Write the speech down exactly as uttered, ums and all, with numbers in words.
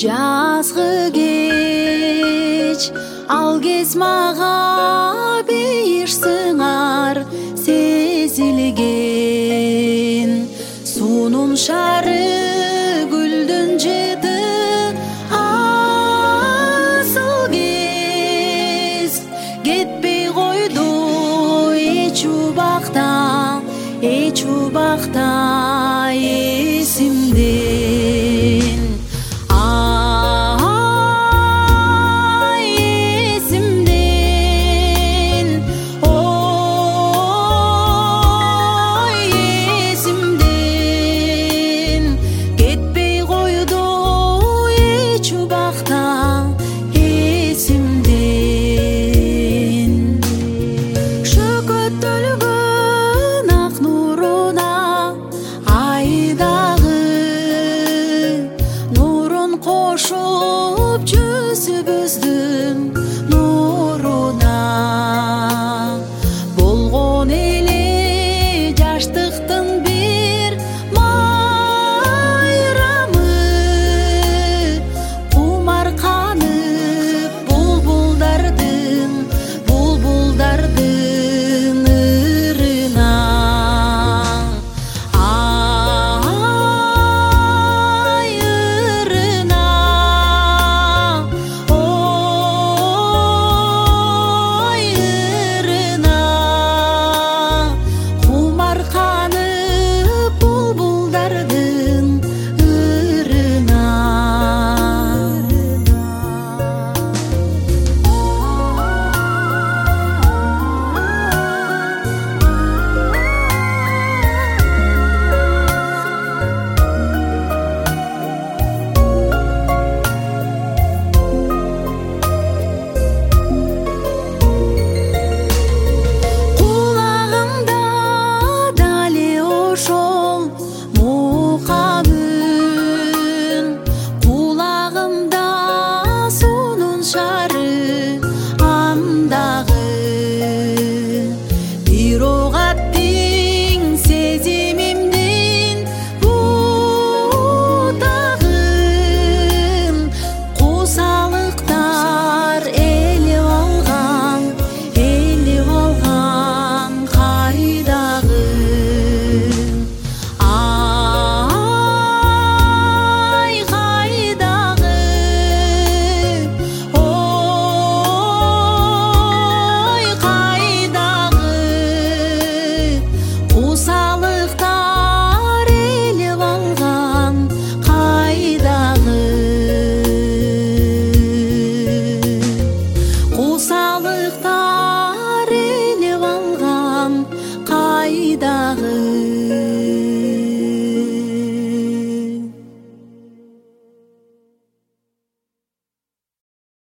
жазгы кеч ал кез мага бейиш сыңар сезилген сунун шары гүлдүн жыты асыл кез кетпей койду эч убакта эч убакта эсимден ай эсимден ой эсимден кетпей койду эч убакта эсимден шөкөттөлгөн ак нуруна айдагы нурун кошуп жүзүбүздүн нуруна болгон эле жаштыктын бир майрамы кумарканып булбулдардын булбулдардын ырына ай ырына ой ырына кумарканып булбулдардын ырына кулагымда дали ошол мукам үн кулагымда сунун шары андагы бирок аттиң сезимимдин бутагын кусалыктар элип алган элип алган кайдагы ай кайдагы ой кайдагы кусалыктар элип алган кайдагы кусалыктар элип алган кайдагы